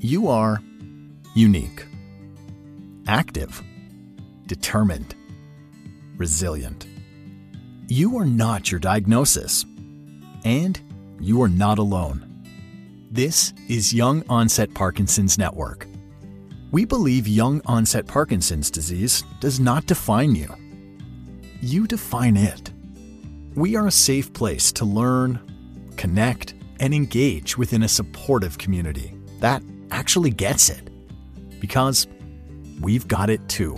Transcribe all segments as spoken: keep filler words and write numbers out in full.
You are unique, active, determined, resilient. You are not your diagnosis, and you are not alone. This is Young Onset Parkinson's Network. We believe young onset Parkinson's disease does not define you. You define it. We are a safe place to learn, connect, and engage within a supportive community that actually gets it. Because we've got it too.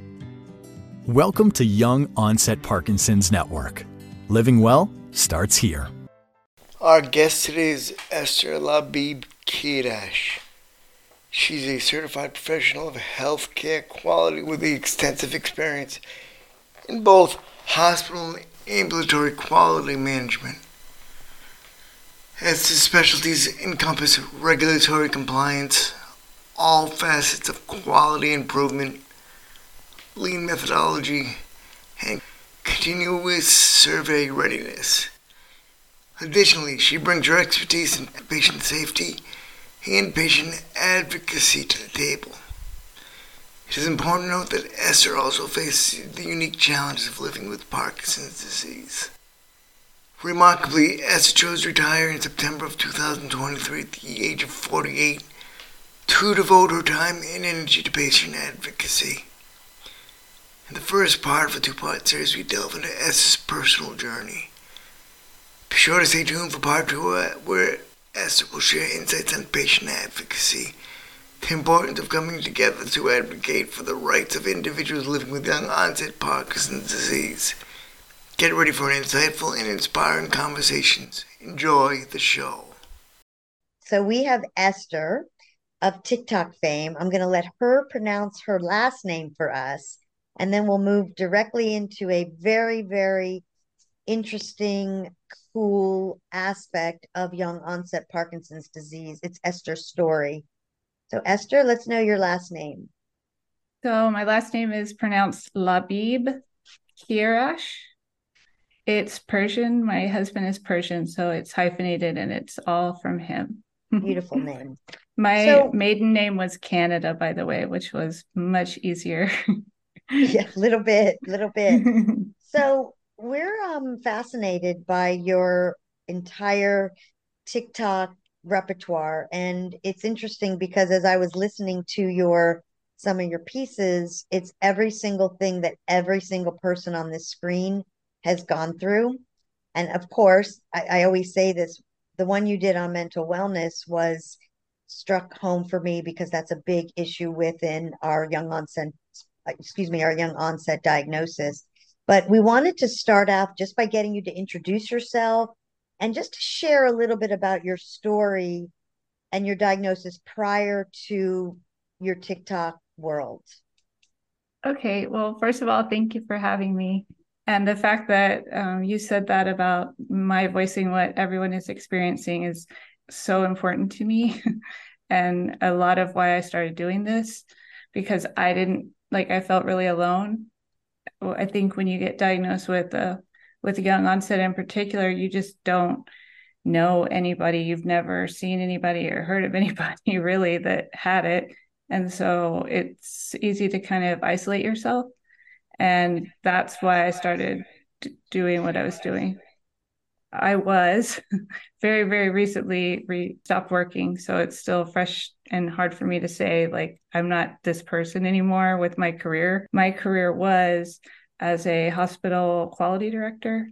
Welcome to Young Onset Parkinson's Network. Living well starts here. Our guest today is Esther Labib Kirash. She's a certified professional of healthcare quality with extensive experience in both hospital and ambulatory quality management. Esther's specialties encompass regulatory compliance, all facets of quality improvement, lean methodology, and continuous survey readiness. Additionally, she brings her expertise in patient safety and patient advocacy to the table. It is important to note that Esther also faces the unique challenges of living with Parkinson's disease. Remarkably, Esther chose to retire in September of two thousand twenty-three at the age of forty-eight to devote her time and energy to patient advocacy. In the first part of a two-part series, we delve into Esther's personal journey. Be sure to stay tuned for part two, uh, where Esther will share insights on patient advocacy, the importance of coming together to advocate for the rights of individuals living with young-onset Parkinson's disease. Get ready for insightful and inspiring conversations. Enjoy the show. So we have Esther of TikTok fame. I'm going to let her pronounce her last name for us, and then we'll move directly into a very, very interesting, cool aspect of young onset Parkinson's disease. It's Esther's story. So Esther, let's know your last name. So my last name is pronounced Labib Kirash. It's Persian. My husband is Persian, so it's hyphenated and it's all from him. Beautiful name. My so, maiden name was Canada, by the way, which was much easier. Yeah, little bit, little bit. So we're um fascinated by your entire TikTok repertoire, and it's interesting because as I was listening to your some of your pieces, it's every single thing that every single person on this screen has gone through. And of course, I, I always say this, the one you did on mental wellness was struck home for me because that's a big issue within our young onset, excuse me, our young onset diagnosis. But we wanted to start off just by getting you to introduce yourself and just to share a little bit about your story and your diagnosis prior to your TikTok world. Okay, well, first of all, thank you for having me. And the fact that um, you said that about my voicing what everyone is experiencing is so important to me. And a lot of why I started doing this, because I didn't, like, I felt really alone. I think when you get diagnosed with uh, with young onset in particular, you just don't know anybody. You've never seen anybody or heard of anybody really that had it. And so it's easy to kind of isolate yourself. And that's why I started d- doing what I was doing. I was very, very recently re- stopped working. So it's still fresh and hard for me to say, like, I'm not this person anymore with my career. My career was as a hospital quality director.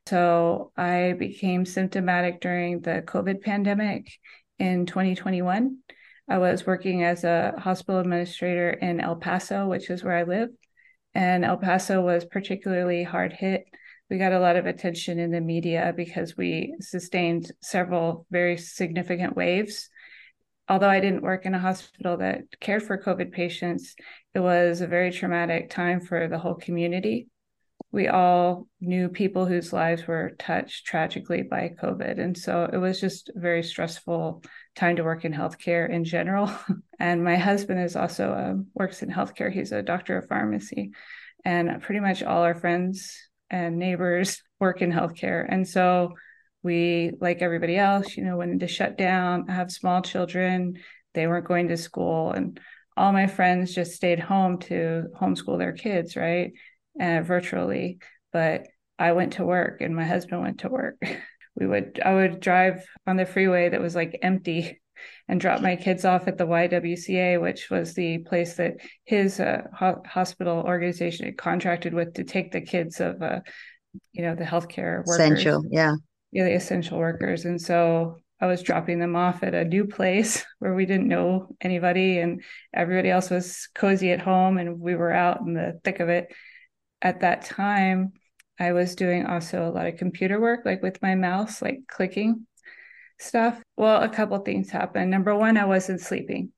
So I became symptomatic during the COVID pandemic in twenty twenty-one. I was working as a hospital administrator in El Paso, which is where I live. And El Paso was particularly hard hit. We got a lot of attention in the media because we sustained several very significant waves. Although I didn't work in a hospital that cared for COVID patients, it was a very traumatic time for the whole community. We all knew people whose lives were touched tragically by COVID. And so it was just a very stressful time to work in healthcare in general. And my husband is also uh, works in healthcare. He's a doctor of pharmacy. And pretty much all our friends and neighbors work in healthcare. And so we, like everybody else, you know, went into shutdown. I have small children. they weren't going to school, and all my friends just stayed home to homeschool their kids, right? And virtually. But I went to work and my husband went to work. We would, I would drive on the freeway that was like empty and drop my kids off at the Y W C A, which was the place that his uh, ho- hospital organization had contracted with to take the kids of, uh, you know, the healthcare workers. Essential, yeah. Yeah, the essential workers. And so I was dropping them off at a new place where we didn't know anybody and everybody else was cozy at home and we were out in the thick of it. At that time, I was doing also a lot of computer work, like with my mouse, like clicking stuff. Well, a couple things happened. Number one, I wasn't sleeping,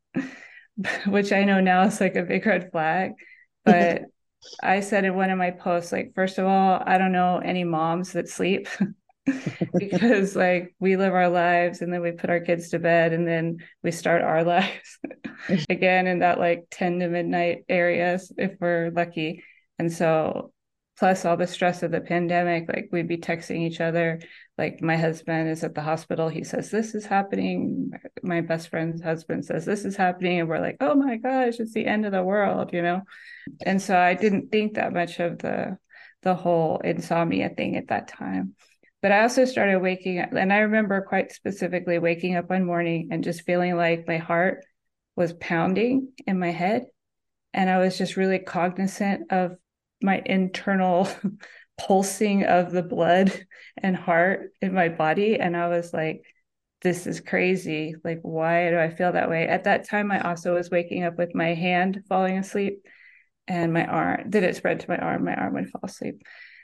which I know now is like a big red flag. But I said in one of my posts, like, first of all, I don't know any moms that sleep because like we live our lives and then we put our kids to bed and then we start our lives again in that like ten to midnight areas if we're lucky. And so plus all the stress of the pandemic, like we'd be texting each other. Like my husband is at the hospital. He says, this is happening. My best friend's husband says, this is happening. And we're like, oh my gosh, it's the end of the world, you know? And so I didn't think that much of the, the whole insomnia thing at that time. But I also started waking up, and I remember quite specifically waking up one morning and just feeling like my heart was pounding in my head. And I was just really cognizant of my internal pulsing of the blood and heart in my body. And I was like, this is crazy. Like, why do I feel that way? At that time, I also was waking up with my hand falling asleep and my arm, did it spread to my arm? My arm would fall asleep.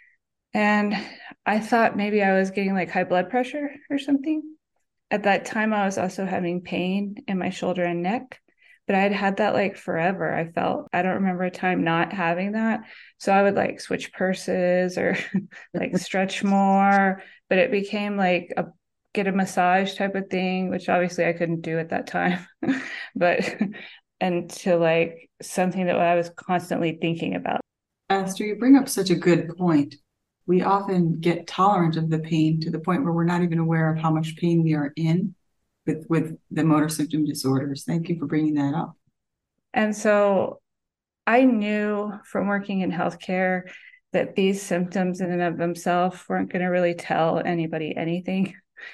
And I thought maybe I was getting like high blood pressure or something. At that time, I was also having pain in my shoulder and neck. But I'd had that like forever. I felt, I don't remember a time not having that. So I would like switch purses or like stretch more, but it became like a get a massage type of thing, which obviously I couldn't do at that time, but and to like something that I was constantly thinking about. Esther, you bring up such a good point. We often get tolerant of the pain to the point where we're not even aware of how much pain we are in. With, with the motor symptom disorders. Thank you for bringing that up. And so I knew from working in healthcare that these symptoms in and of themselves weren't going to really tell anybody anything.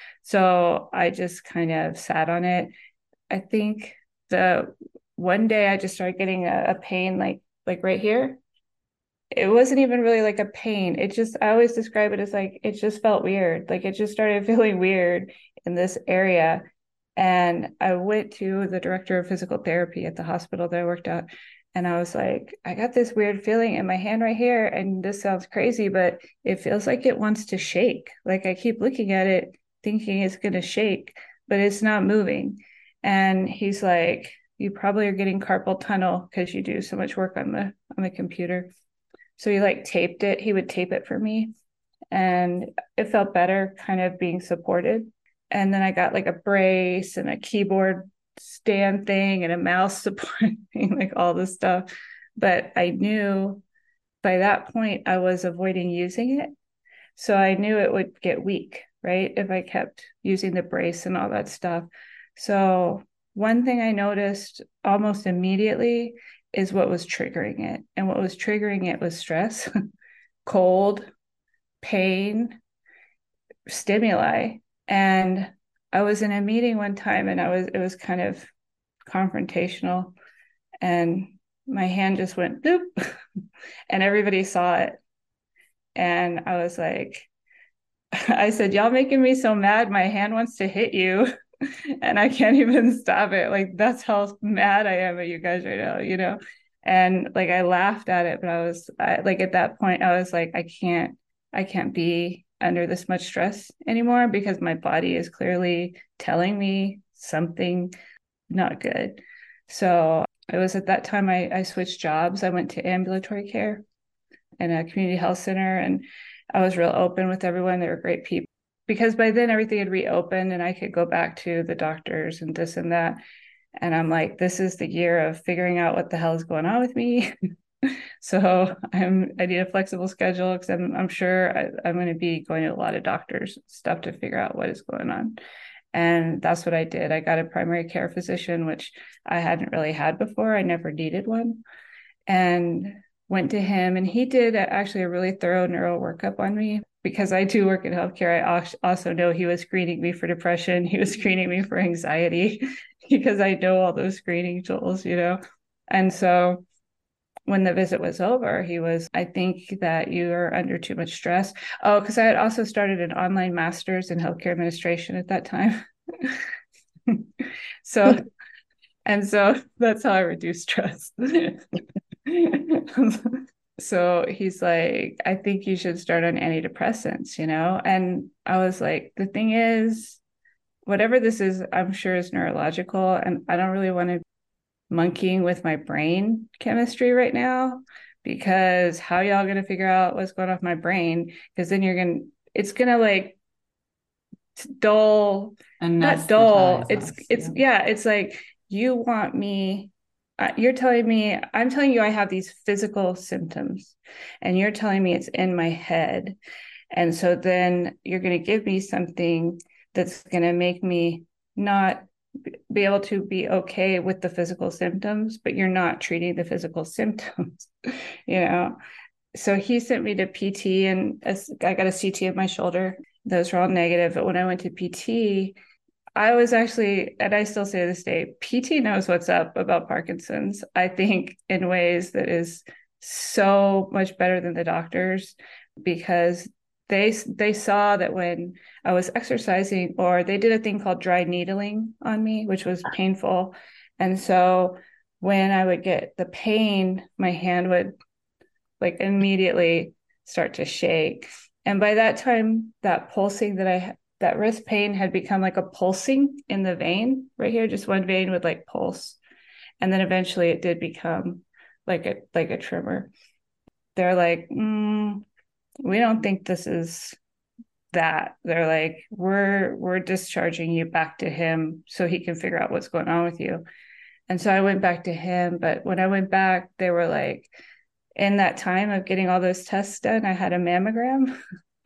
So I just kind of sat on it. I think the one day I just started getting a, a pain like like right here. It wasn't even really like a pain. It just, I always describe it as like, it just felt weird. Like it just started feeling weird in this area. And I went to the director of physical therapy at the hospital that I worked at. And I was like, I got this weird feeling in my hand right here. And this sounds crazy, but it feels like it wants to shake. Like I keep looking at it, thinking it's going to shake, but it's not moving. And he's like, you probably are getting carpal tunnel because you do so much work on the on the computer. So he like taped it. He would tape it for me. And it felt better kind of being supported. And then I got like a brace and a keyboard stand thing and a mouse support thing, like all this stuff. But I knew by that point I was avoiding using it. So I knew it would get weak, right? If I kept using the brace and all that stuff. So one thing I noticed almost immediately is what was triggering it. And what was triggering it was stress, cold, pain, stimuli. And I was in a meeting one time and I was, it was kind of confrontational and my hand just went bloop and everybody saw it. And I was like, I said, y'all making me so mad. My hand wants to hit you and I can't even stop it. Like, that's how mad I am at you guys right now, you know? And like, I laughed at it, but I was I, like, at that point, I was like, I can't, I can't be under this much stress anymore because my body is clearly telling me something not good. So it was at that time I, I switched jobs. I went to ambulatory care in a community health center and I was real open with everyone. They were great people because by then everything had reopened and I could go back to the doctors and this and that. And I'm like, this is the year of figuring out what the hell is going on with me. So I'm, I need a flexible schedule because I'm, I'm sure I, I'm going to be going to a lot of doctors stuff to figure out what is going on. And that's what I did. I got a primary care physician, which I hadn't really had before. I never needed one. And went to him, and he did actually a really thorough neuro workup on me. Because I do work in healthcare, I also know he was screening me for depression. He was screening me for anxiety because I know all those screening tools, you know? And so when the visit was over, he was, I think that you are under too much stress. Oh, because I had also started an online master's in healthcare administration at that time. So, and so that's how I reduce stress. So he's like, I think you should start on antidepressants, you know? And I was like, the thing is, whatever this is, I'm sure is neurological. And I don't really want to monkeying with my brain chemistry right now, because how y'all going to figure out what's going on with my brain? Because then you're going to, it's going to like dull, not dull. It's, us, it's, yeah. yeah, it's like, you want me, uh, you're telling me, I'm telling you, I have these physical symptoms, and you're telling me it's in my head. And so then you're going to give me something that's going to make me not be able to be okay with the physical symptoms, but you're not treating the physical symptoms, you know? So he sent me to P T, and I got a C T of my shoulder. Those were all negative. But when I went to P T, I was actually, and I still say to this day, P T knows what's up about Parkinson's, I think, in ways that is so much better than the doctors, because they they saw that when I was exercising, or they did a thing called dry needling on me, which was painful. And so when I would get the pain, my hand would like immediately start to shake. And by that time, that pulsing that I that wrist pain had become like a pulsing in the vein right here. Just one vein would like pulse. And then eventually it did become like a, like a tremor. They're like, mm, we don't think this is that. They're like, we're, we're discharging you back to him so he can figure out what's going on with you. And so I went back to him. But when I went back, they were like, in that time of getting all those tests done, I had a mammogram.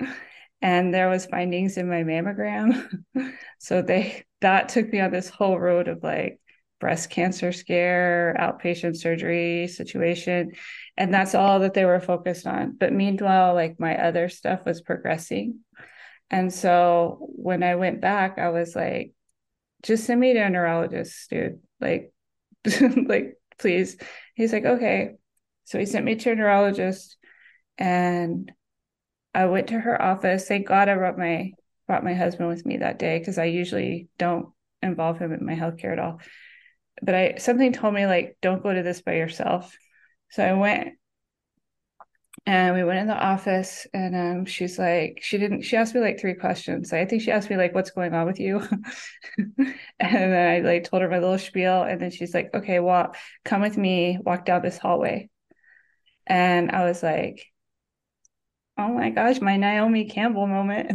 And there was findings in my mammogram. So they, that took me on this whole road of like breast cancer scare, outpatient surgery situation. And that's all that they were focused on. But meanwhile, like my other stuff was progressing. And so when I went back, I was like, just send me to a neurologist, dude. Like, like, please. He's like, okay. So he sent me to a neurologist, and I went to her office. Thank God I brought my brought my husband with me that day, because I usually don't involve him in my healthcare at all. But I something told me, like, don't go to this by yourself. So I went, and we went in the office, and um, she's like, she didn't, she asked me like three questions. I think she asked me like, what's going on with you? And then I like told her my little spiel, and then she's like, okay, walk, come with me, walk down this hallway. And I was like, oh my gosh, my Naomi Campbell moment.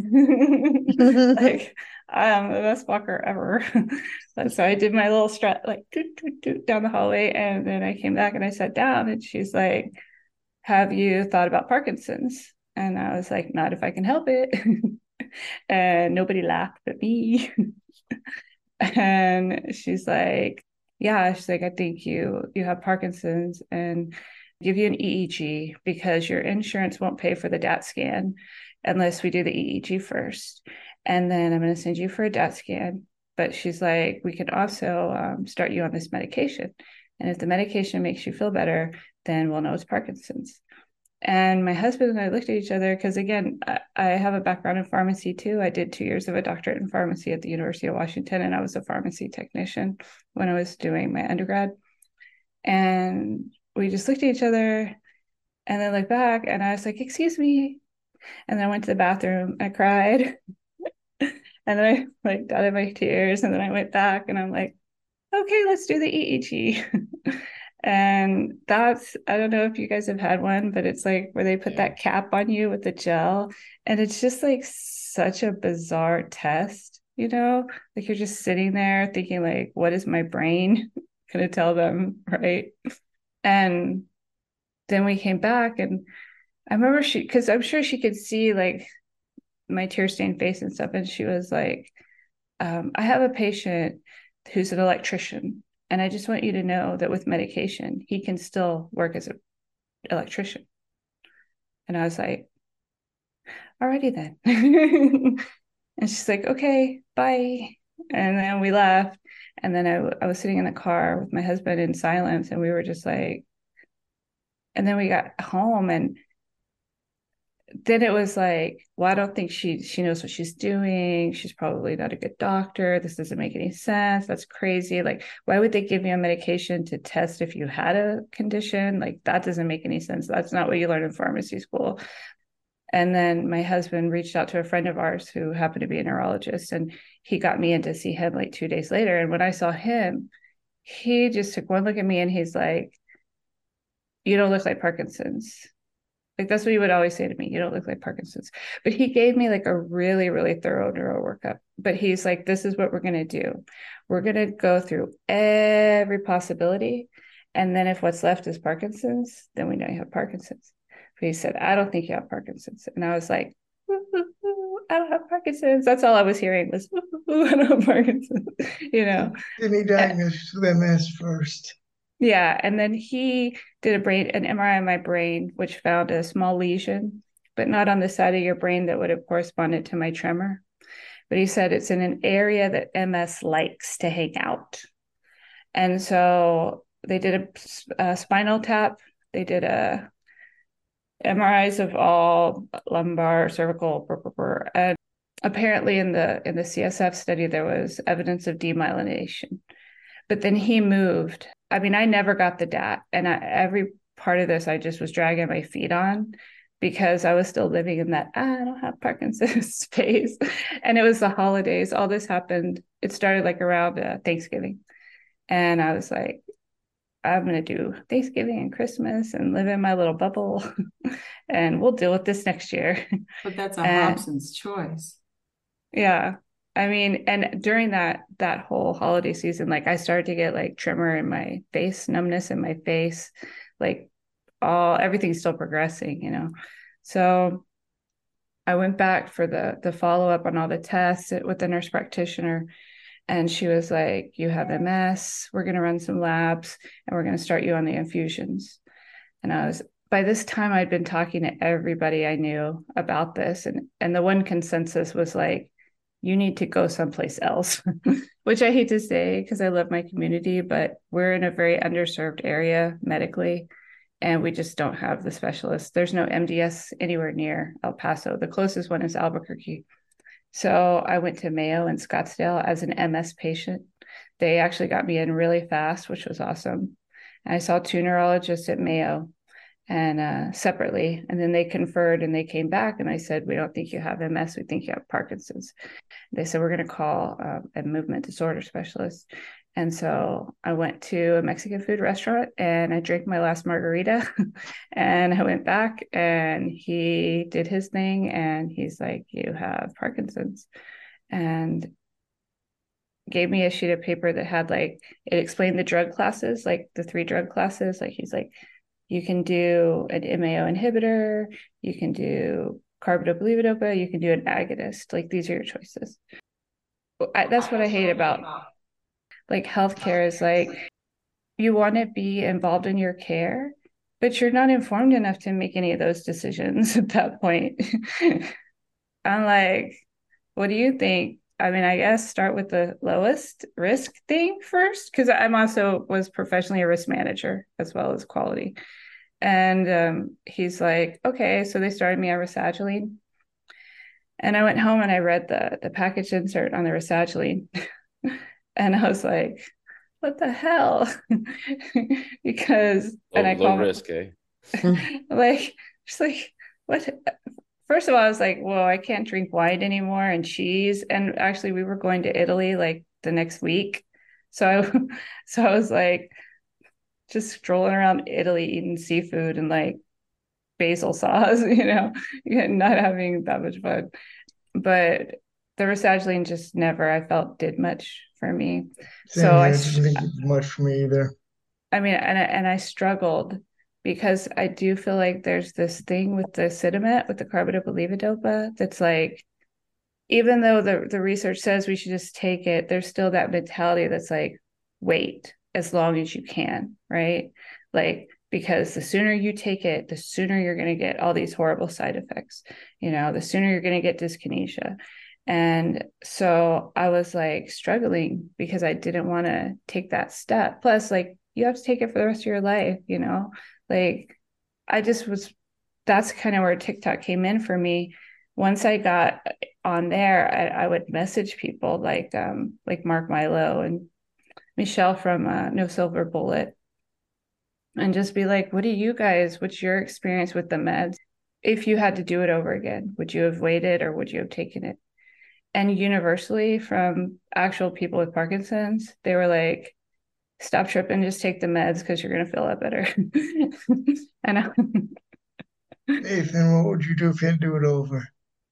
Like, I'm the best walker ever. So I did my little strut, like doot, doot, doot, down the hallway. And then I came back and I sat down, and she's like, have you thought about Parkinson's? And I was like, not if I can help it. And nobody laughed but me. And she's like, yeah, she's like, I think you you have Parkinson's, and give you an E E G, because your insurance won't pay for the D A T scan unless we do the E E G first. And then I'm going to send you for a D A T scan. But she's like, we can also um, start you on this medication. And if the medication makes you feel better, then we'll know it's Parkinson's. And my husband and I looked at each other, because again, I, I have a background in pharmacy too. I did two years of a doctorate in pharmacy at the University of Washington, and I was a pharmacy technician when I was doing my undergrad. And we just looked at each other, and then looked back, and I was like, excuse me. And then I went to the bathroom, I cried. And then I like got in my tears, and then I went back, and I'm like, okay, let's do the E E G. And that's, I don't know if you guys have had one, but it's like where they put yeah. that cap on you with the gel. And it's just like such a bizarre test, you know, like you're just sitting there thinking like, what is my brain going to tell them? Right. And then we came back, and I remember she, because I'm sure she could see like my tear stained face and stuff. And she was like, um, I have a patient who's an electrician, and I just want you to know that with medication, he can still work as an electrician. And I was like, alrighty then. And she's like, okay, bye. And then we left. And then I, I was sitting in the car with my husband in silence, and we were just like, and then we got home, and then it was like, well, I don't think she she knows what she's doing. She's probably not a good doctor. This doesn't make any sense. That's crazy. Like, why would they give you a medication to test if you had a condition? Like, that doesn't make any sense. That's not what you learn in pharmacy school. And then my husband reached out to a friend of ours who happened to be a neurologist, and he got me in to see him like two days later. And when I saw him, he just took one look at me and he's like, you don't look like Parkinson's. Like, that's what he would always say to me. You don't look like Parkinson's. But he gave me like a really, really thorough neuro workup. But he's like, this is what we're going to do. We're going to go through every possibility. And then if what's left is Parkinson's, then we know you have Parkinson's. But he said, I don't think you have Parkinson's. And I was like, ooh, ooh, ooh, I don't have Parkinson's. That's all I was hearing was, ooh, ooh, I don't have Parkinson's, you know. Didn't he diagnose with M S first? Yeah. And then he did a brain, an M R I on my brain, which found a small lesion, but not on the side of your brain that would have corresponded to my tremor. But he said it's in an area that M S likes to hang out. And so they did a, a spinal tap. They did a M R Is of all lumbar, cervical, brr, brr, brr. And apparently in the in the C S F study, there was evidence of demyelination. But then he moved. I mean, I never got the D A T. And I, every part of this, I just was dragging my feet on because I was still living in that, ah, I don't have Parkinson's space. And it was the holidays. All this happened. It started like around uh, Thanksgiving. And I was like, I'm going to do Thanksgiving and Christmas and live in my little bubble. And we'll deal with this next year. But that's a and, Hobson's choice. Yeah. I mean, and during that that whole holiday season, like I started to get like tremor in my face, numbness in my face, like all everything's still progressing, you know. So I went back for the the follow-up on all the tests with the nurse practitioner, and she was like, you have M S, we're going to run some labs, and we're going to start you on the infusions. And I was, by this time, I'd been talking to everybody I knew about this, and and the one consensus was like, you need to go someplace else, which I hate to say because I love my community, but we're in a very underserved area medically, and we just don't have the specialists. There's no M D S anywhere near El Paso. The closest one is Albuquerque. So I went to Mayo in Scottsdale as an M S patient. They actually got me in really fast, which was awesome. And I saw two neurologists at Mayo and uh, separately, and then they conferred and they came back and I said, we don't think you have M S, we think you have Parkinson's. They said, we're going to call uh, a movement disorder specialist. And so I went to a Mexican food restaurant and I drank my last margarita and I went back and he did his thing and he's like, you have Parkinson's, and gave me a sheet of paper that had like, it explained the drug classes, like the three drug classes. Like he's like, you can do an M A O inhibitor, you can do carbidopa-levodopa, you can do an agonist. Like, these are your choices. I, that's what I hate about like healthcare is like, you want to be involved in your care, but you're not informed enough to make any of those decisions at that point. I'm like, what do you think? I mean, I guess start with the lowest risk thing first, because I'm also was professionally a risk manager as well as quality. And um, he's like, okay, so they started me on Rasagiline. And I went home and I read the the package insert on the Rasagiline. And I was like, what the hell? Because, low, and I low called risk, eh? like, just like, what? First of all, I was like, well, I can't drink wine anymore and cheese. And actually, we were going to Italy like the next week. So I, so I was like, just strolling around Italy, eating seafood and like basil sauce, you know, not having that much fun. But the Rasagiline just never, I felt, did much for me. Same so here. I It didn't think it did much for me either. I mean, and I, and I struggled because I do feel like there's this thing with the Sitamet, with the carbidopa-levodopa, that's like, even though the, the research says we should just take it, there's still that mentality that's like, wait as long as you can, right? Like, because the sooner you take it, the sooner you're going to get all these horrible side effects, you know, the sooner you're going to get dyskinesia. And so I was like struggling because I didn't want to take that step. Plus, like, you have to take it for the rest of your life, you know, like I just was, that's kind of where TikTok came in for me. Once I got on there, I, I would message people like, um, like Mark Milo and Michelle from uh, No Silver Bullet, and just be like, what do you guys, what's your experience with the meds? If you had to do it over again, would you have waited or would you have taken it? And universally from actual people with Parkinson's, they were like, stop tripping, just take the meds because you're going to feel a lot better. And I, Nathan, what would you do if you had to do it over?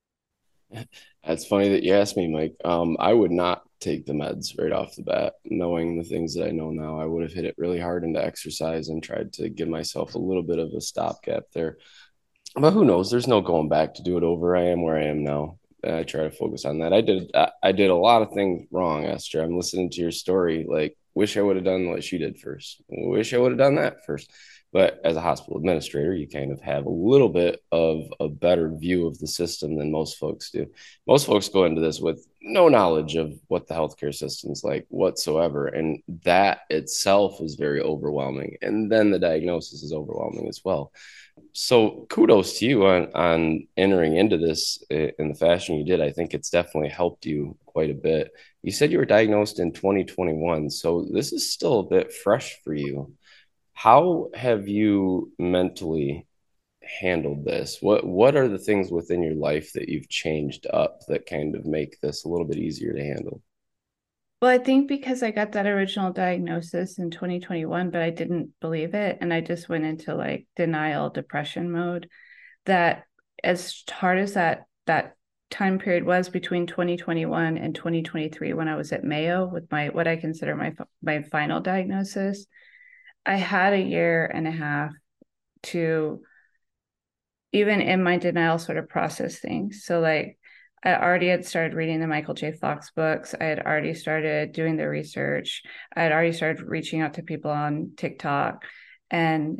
That's funny that you asked me, Mike. Um, I would not take the meds right off the bat. Knowing the things that I know now, I would have hit it really hard into exercise and tried to give myself a little bit of a stopgap there. But who knows? There's no going back to do it over. I am where I am now. And I try to focus on that. I did I, I did a lot of things wrong, Esther. I'm listening to your story. Like, wish I would have done what she did first. Wish I would have done that first. But as a hospital administrator, you kind of have a little bit of a better view of the system than most folks do. Most folks go into this with no knowledge of what the healthcare system is like whatsoever. And that itself is very overwhelming. And then the diagnosis is overwhelming as well. So kudos to you on, on entering into this in the fashion you did. I think it's definitely helped you quite a bit. You said you were diagnosed in twenty twenty-one, so this is still a bit fresh for you. How have you mentally handled this? What what are the things within your life that you've changed up that kind of make this a little bit easier to handle? well, I think because I got that original diagnosis in twenty twenty-one, but I didn't believe it. And I just went into like denial, depression mode, that as hard as that, that time period was between twenty twenty-one and twenty twenty-three, when I was at Mayo with my, what I consider my, my final diagnosis, I had a year and a half to, even in my denial, sort of process things. So like, I already had started reading the Michael J. Fox books. I had already started doing the research. I had already started reaching out to people on TikTok. And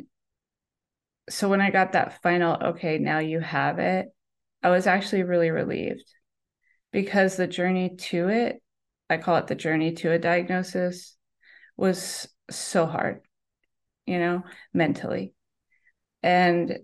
so when I got that final, okay, now you have it, I was actually really relieved, because the journey to it, I call it the journey to a diagnosis, was so hard, you know, mentally. And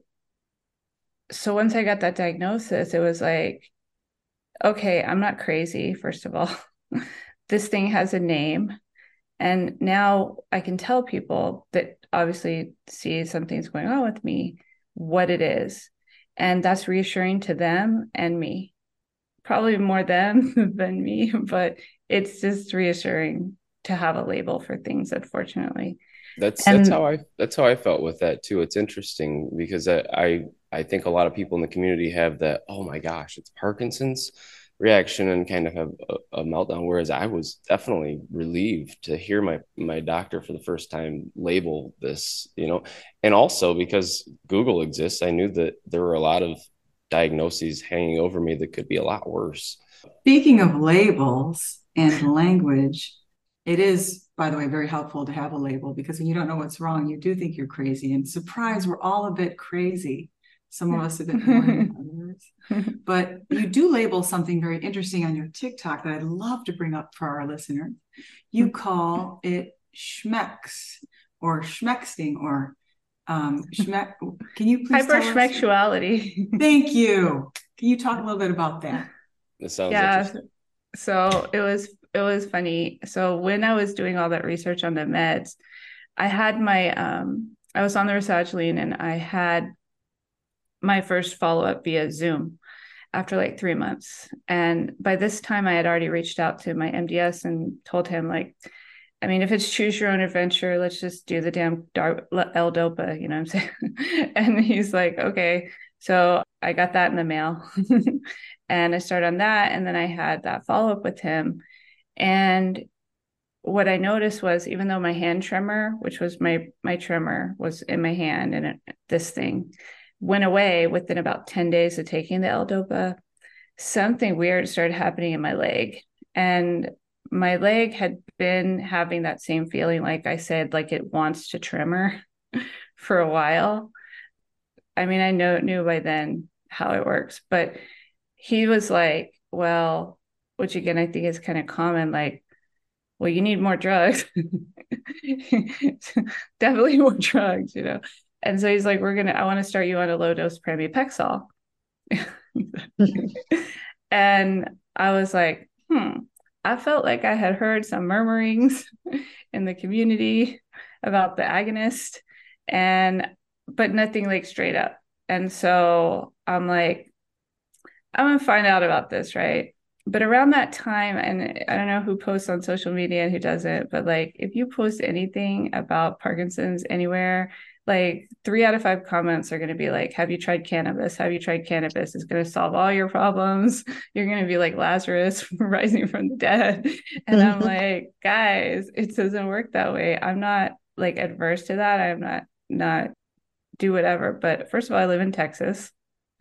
so once I got that diagnosis, it was like, okay, I'm not crazy, first of all. This thing has a name. And now I can tell people that obviously see something's going on with me, what it is. And that's reassuring to them and me. Probably more them than me, but it's just reassuring to have a label for things, unfortunately. That's And that's how I that's how I felt with that too. It's interesting because I, I I think a lot of people in the community have that, oh my gosh, it's Parkinson's reaction, and kind of have a, a meltdown. Whereas I was definitely relieved to hear my my doctor for the first time label this, you know, and also because Google exists, I knew that there were a lot of diagnoses hanging over me that could be a lot worse. Speaking of labels and language, it is, by the way, very helpful to have a label, because when you don't know what's wrong, you do think you're crazy. And surprise, we're all a bit crazy. Some of us a bit more than others. But you do label something very interesting on your TikTok that I'd love to bring up for our listeners. You call it schmecks or schmexting or um, schmeck. Can you please tell us? hyperschmexuality. Thank you. Can you talk a little bit about that? This sounds Yeah. interesting. So it was it was funny. So when I was doing all that research on the meds, I had my um I was on the Rasagiline, and I had my first follow-up via Zoom after like three months. And by this time I had already reached out to my M D S and told him, like, I mean, if it's choose your own adventure, let's just do the damn L-Dopa, you know what I'm saying? And he's like, okay. So I got that in the mail and I started on that. And then I had that follow-up with him. And what I noticed was, even though my hand tremor, which was my, my tremor was in my hand, and it, this thing went away within about ten days of taking the L-Dopa, something weird started happening in my leg. And my leg had been having that same feeling, like I said, like it wants to tremor for a while. I mean, I know knew by then how it works, but he was like, well, which again, I think is kind of common, like, well, you need more drugs. Definitely more drugs, you know? And so he's like, we're going to, I want to start you on a low dose pramipexole. And I was like, hmm, I felt like I had heard some murmurings in the community about the agonist, and, but nothing like straight up. And so I'm like, I'm going to find out about this, right? But around that time, and I don't know who posts on social media and who doesn't, but like if you post anything about Parkinson's anywhere, like three out of five comments are going to be like, have you tried cannabis? Have you tried cannabis? It's going to solve all your problems. You're going to be like Lazarus rising from the dead. And I'm like, guys, it doesn't work that way. I'm not like adverse to that. I'm not, not do whatever. But first of all, I live in Texas.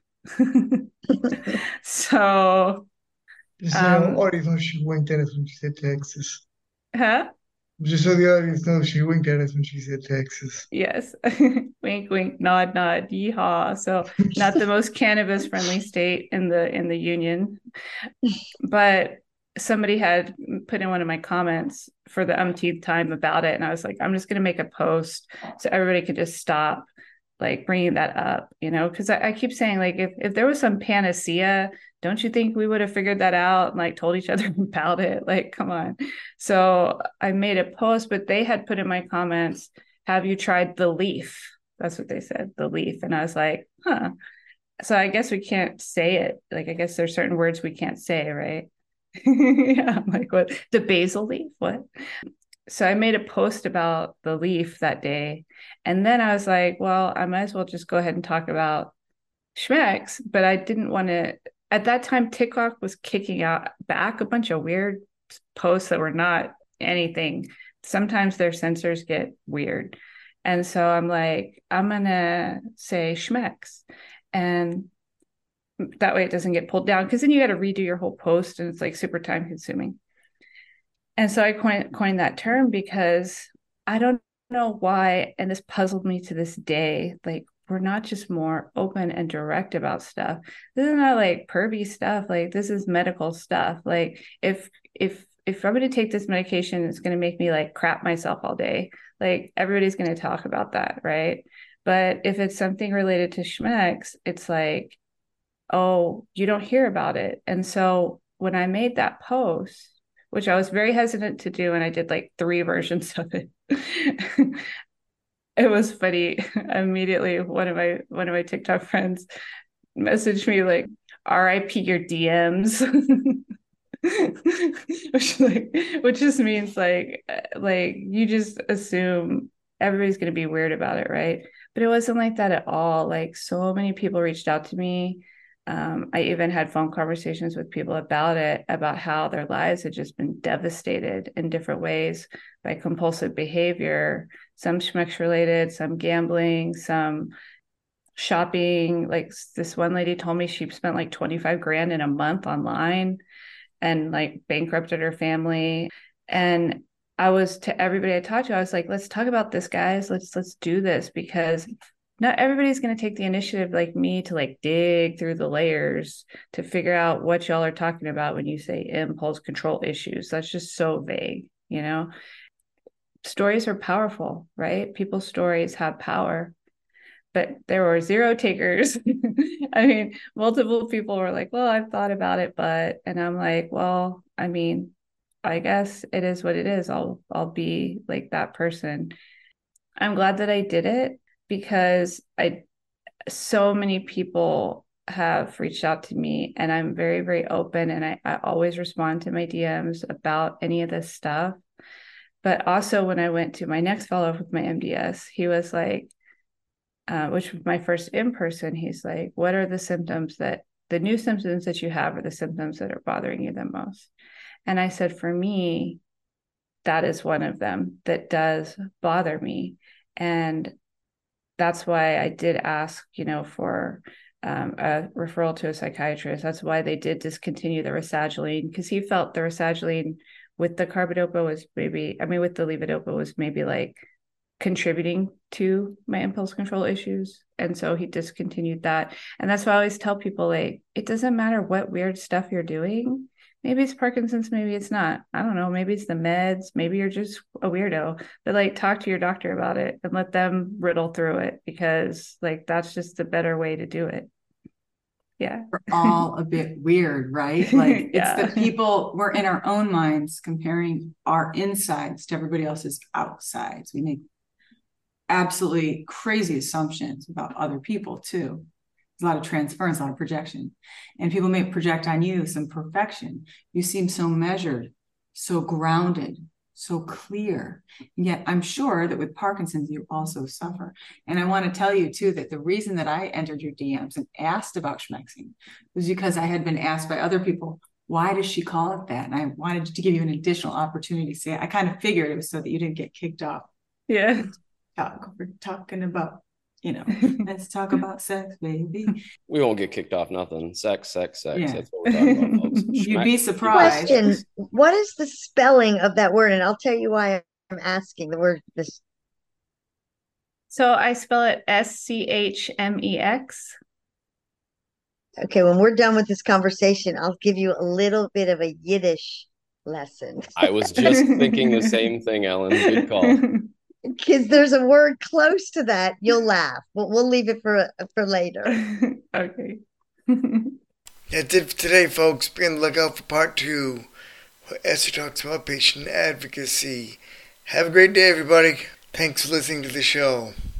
So Just so um, the audience knows, she winked at us when she said Texas. huh? Just so the audience knows, she winked at us when she said Texas. Yes. Wink, wink, nod, nod, yeehaw. So not the most cannabis friendly state in the in the union. But somebody had put in one of my comments for the umpteenth time about it. And I was like, I'm just going to make a post so everybody could just stop like bringing that up, you know, because I, I keep saying, like, if, if there was some panacea, don't you think we would have figured that out and like told each other about it? Like, come on. So I made a post, but they had put in my comments, have you tried the leaf? That's what they said, the leaf. And I was like, huh. So I guess we can't say it. Like, I guess there's certain words we can't say, right? Yeah, I'm like, what? The basil leaf? What? So I made a post about the leaf that day. And then I was like, well, I might as well just go ahead and talk about Schmecks. But I didn't want to, at that time, TikTok was kicking out back a bunch of weird posts that were not anything. Sometimes their censors get weird. And so I'm like, I'm going to say Schmecks. And that way it doesn't get pulled down, because then you got to redo your whole post and it's like super time consuming. And so I coined, coined that term because I don't know why, and this puzzled me to this day, like we're not just more open and direct about stuff. This is not like pervy stuff. Like this is medical stuff. Like if if if I'm going to take this medication, it's going to make me like crap myself all day. Like everybody's going to talk about that, right? But if it's something related to Schmecks, it's like, oh, you don't hear about it. And so when I made that post, which I was very hesitant to do, and I did like three versions of it. It was funny. Immediately, one of my one of my TikTok friends messaged me like, R I P your D Ms. which like which just means like like you just assume everybody's going to be weird about it, right? But it wasn't like that at all. Like so many people reached out to me. Um, I even had phone conversations with people about it, about how their lives had just been devastated in different ways by compulsive behavior, some schmecks related, some gambling, some shopping. Like this one lady told me she spent like twenty-five grand in a month online and like bankrupted her family. And I was, to everybody I talked to, I was like, let's talk about this, guys. Let's, let's do this, because not everybody's going to take the initiative like me to like dig through the layers to figure out what y'all are talking about when you say impulse control issues. That's just so vague, you know? Stories are powerful, right? People's stories have power, but there were zero takers. I mean, multiple people were like, well, I've thought about it, but, and I'm like, well, I mean, I guess it is what it is. I'll, I'll be like that person. I'm glad that I did it, because I, so many people have reached out to me, and I'm very, very open. And I, I always respond to my D Ms about any of this stuff. But also when I went to my next follow-up with my M D S, he was like, uh, which was my first in-person, he's like, what are the symptoms that, the new symptoms that you have are the symptoms that are bothering you the most? And I said, for me, that is one of them that does bother me. And that's why I did ask, you know, for um, a referral to a psychiatrist. That's why they did discontinue the rasagiline, because he felt the rasagiline with the carbidopa was maybe, I mean, with the levodopa was maybe like contributing to my impulse control issues. And so he discontinued that. And that's why I always tell people, like, it doesn't matter what weird stuff you're doing. Maybe it's Parkinson's, maybe it's not. I don't know. Maybe it's the meds. Maybe you're just a weirdo. But like, talk to your doctor about it and let them riddle through it, because like that's just the better way to do it. Yeah. We're all a bit weird, right? Like yeah. It's the people, we're in our own minds comparing our insides to everybody else's outsides. We make absolutely crazy assumptions about other people too. There's a lot of transference, a lot of projection. And people may project on you some perfection. You seem so measured, so grounded, so clear. And yet I'm sure that with Parkinson's, you also suffer. And I want to tell you too, that the reason that I entered your D Ms and asked about schmexing was because I had been asked by other people, why does she call it that? And I wanted to give you an additional opportunity to say it. I kind of figured it was so that you didn't get kicked off. Yeah. Talk, we're talking about, you know, let's talk about sex, baby. We won't get kicked off nothing. Sex, sex, sex. Yeah. That's what we're talking about, folks. You'd be surprised. Question: what is the spelling of that word? And I'll tell you why I'm asking the word. This. So I spell it S C H M E X. Okay, when we're done with this conversation, I'll give you a little bit of a Yiddish lesson. I was just thinking the same thing, Ellen. Good call. Because there's a word close to that. You'll laugh. But we'll leave it for for later. Okay. That's it for today, folks. Be on the lookout for part two, where Esther talks about patient advocacy. Have a great day, everybody. Thanks for listening to the show.